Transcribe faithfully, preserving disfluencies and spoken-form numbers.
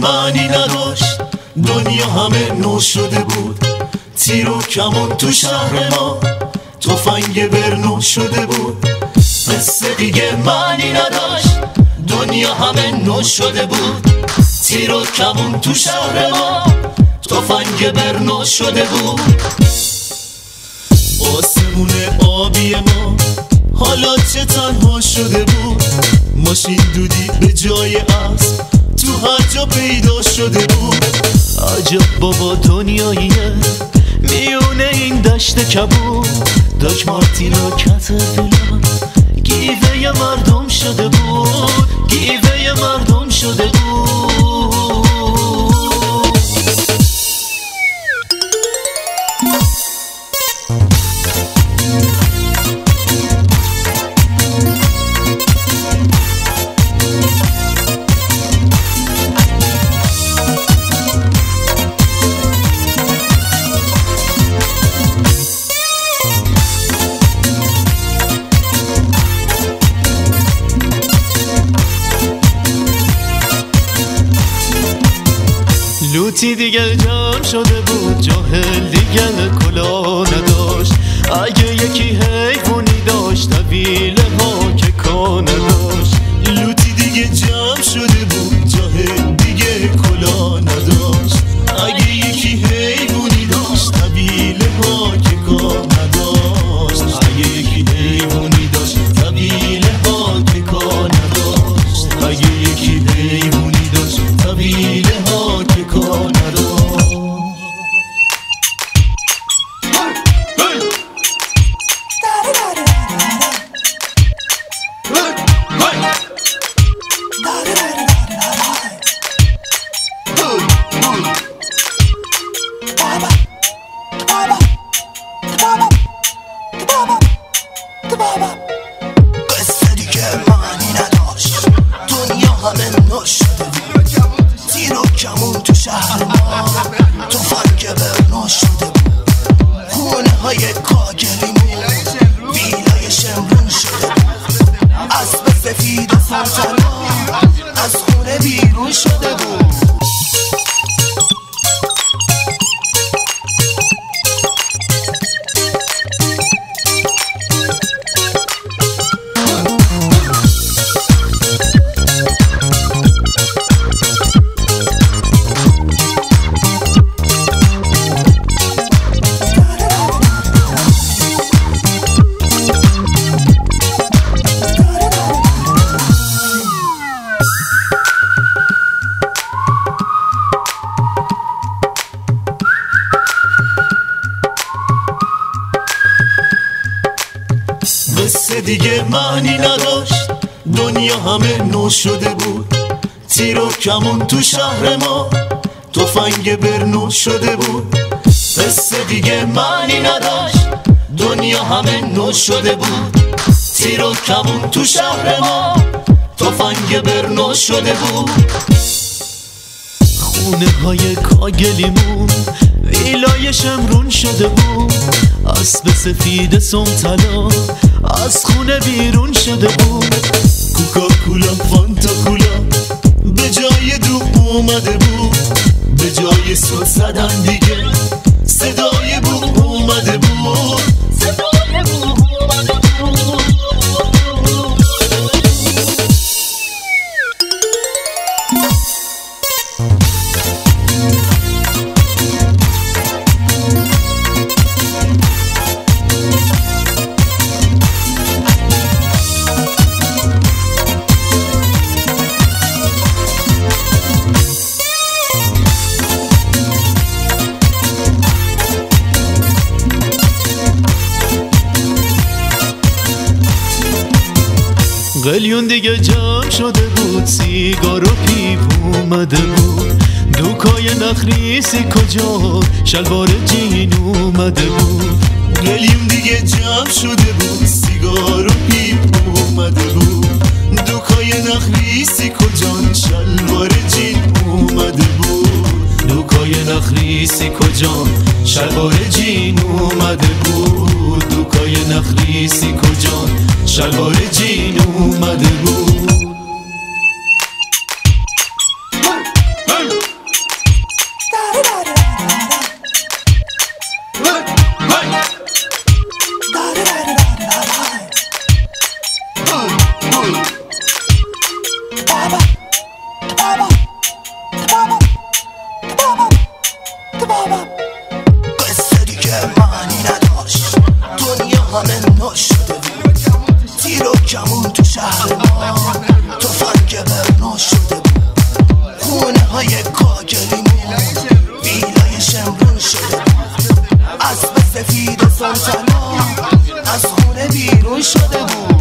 معنی نداشت، دنیا همه نو شده بود. تیر و کمان تو شهر ما، تفنگ برنو شده بود. قصه دیگه معنی نداشت، دنیا همه نو شده بود. تیر و کمان تو شهر ما، تفنگ برنو شده بود. آسمون آبی ما حالا چه تنها شده بود. ماشین دودی به جای اسب تو هر جا پیدا شده بود. عجب بابا دنیاییه میونه این دشت کبود. داک مارتین و کترپیلر گیوه مردم شده بود. گیوه مردم شده بود. لوتی دیگه جمع شده بود، جاهل دیگه کلا نداشت. اگه یکی حیوانی داشت طویله ها که کار نداشت. لوتی دیگه جمع شده بود، جاهل دیگه کلا نداشت. اگه یکی حیوانی داشت طویله ها که کار نداشت. اگه یکی حیوانی داشت طویله ها که کار نداشت. اگه یکی حیوانی داشت طویله ها که کار نداشت. قصه دیگه معنی نداشت، دنیا همه نو شده بود. تیر و کمون تو شهر ما، تفنگ برنو شده بود. خونه های کاگلیمون ویلای شمرون شده بود. اسب سفید و سلطنا از خونه بیرون شده بود. قصه دیگه معنی نداشت، دنیا همه نو شده بود. تیر و کمون تو شهر ما، تفنگ برنو شده بود. قصه دیگه معنی نداشت، دنیا همه نو شده بود. تیر و کمون تو شهر ما، تفنگ برنو شده بود. خونه های کاگلیمون ویلای شمرون شده بود. اسب سفید سمطلا از خونه بیرون شده بود. کوکاکولا فانتاکولا به جای دوغ اومده بود. به جای سوت زدن دیگه صدای بوق اومده بود. صدای بوق اومده بود. قلیون دیگه جمع شده بود، سیگار و پیپ اومده بود. دوکای نخریسی کجا، شلوار جین اومده بود. قلیون دیگه جمع شده بود، سیگار و پیپ اومده بود. دوکای نخریسی کجا، شلوار جین اومده بود. دوکای نخریسی کجا، شلوار جین اومده بود. دوکای نخریسی کجا، شلوار جین اومده بود. اسب سفید و سلطنا از خونه بیرون شده بود.